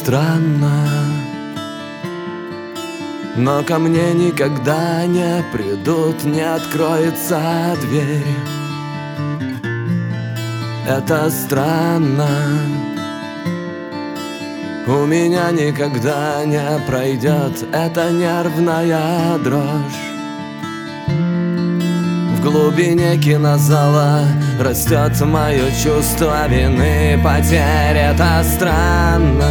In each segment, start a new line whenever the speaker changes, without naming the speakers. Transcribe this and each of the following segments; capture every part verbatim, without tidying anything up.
странно, но ко мне никогда не придут, не откроется дверь. Это странно, у меня никогда не пройдет эта нервная дрожь. В глубине кинозала растет мое чувство вины, потерь. Это странно,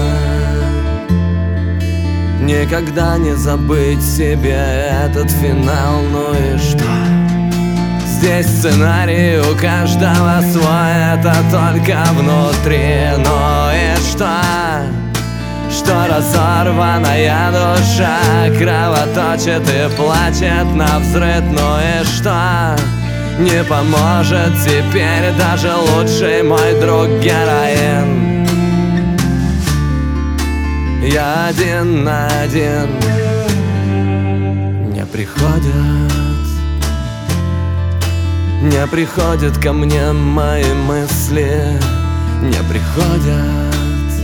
никогда не забыть себе этот финал. Ну и что? Здесь сценарий у каждого свой, это только внутри. Ну и что? Что разорванная душа кровоточит и плачет навзрыд. Ну и что? Не поможет теперь даже лучший мой друг героин. Я один на один. Не приходят, не приходят ко мне мои мысли, не приходят,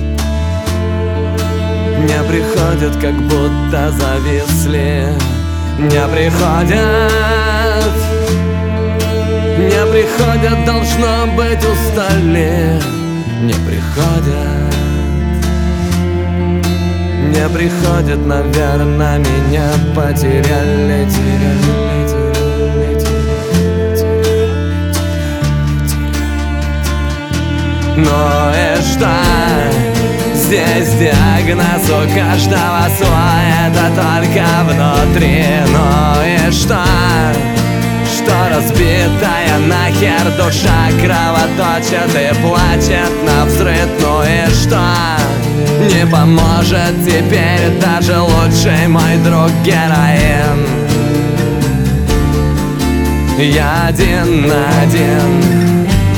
не приходят, как будто зависли. Не приходят, не приходят, должно быть, устали. Не приходят, не приходят, наверное, меня потеряли, теряли, теряли, теряли, теряли. Ну и что? Здесь диагноз у каждого свой, это только внутри. Ну и что? Что разбитая нахер душа кровоточит и плачет навзрыд. Ну и что? Не поможет теперь даже лучший мой друг героин. Я один на один.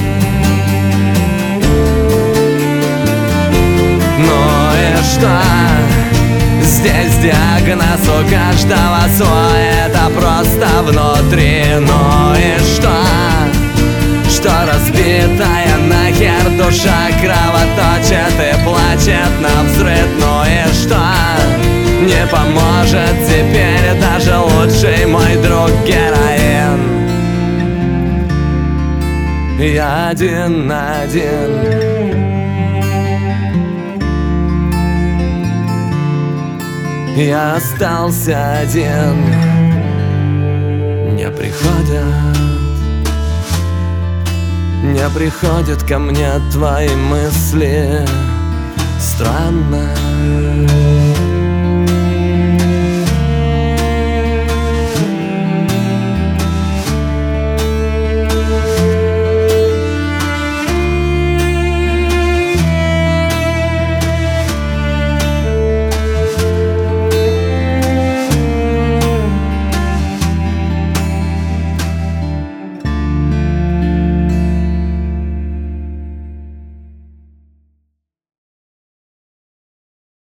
Ну и что? Здесь диагноз у каждого свой, это просто внутри. Ну и что? Что разбитая нахер душа кровоточит и плачет навзрыд. Ну и что? Не поможет теперь даже лучший мой друг героин. Я один на один. Я остался один. Не приходят, не приходят ко мне твои мысли. Странно,